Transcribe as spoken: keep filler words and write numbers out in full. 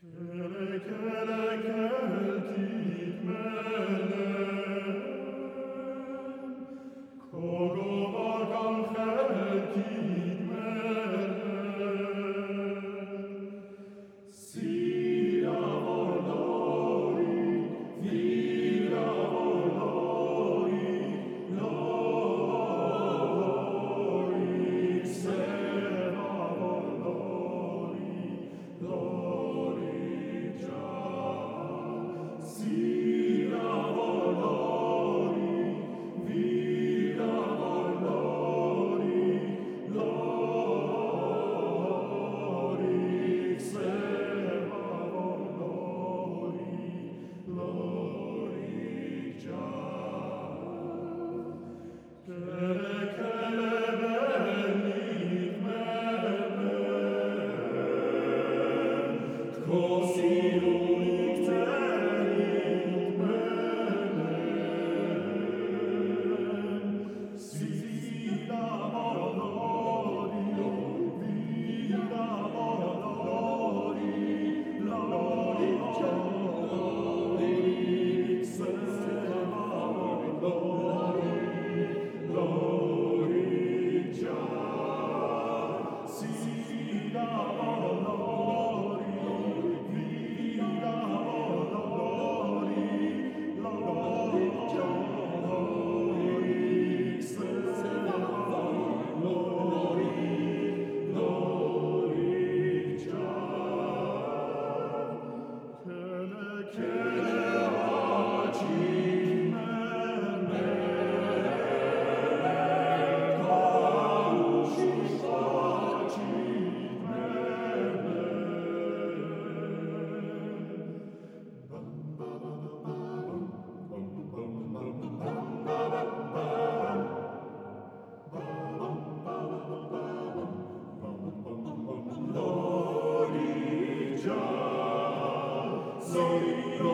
Kele, kele, keltik melen, kogo vagan keltik melen. Sia volori, via volori, lori, seva volori, lori già. Sia volori, via volori, lori, seva volori, lori già. Kele, kele, venit melen, così unic tenit melen. Sia volori, via volori, lori già. Seva volori, lori già. Sia volori, via volori, lori già. Seva volori, lori già. Kele, kele, agit melen, carucis agit melen. Bam, ba, ba, ba, bam, bam, bam, bam, bam, bam, bam, bam. Lori già, Lori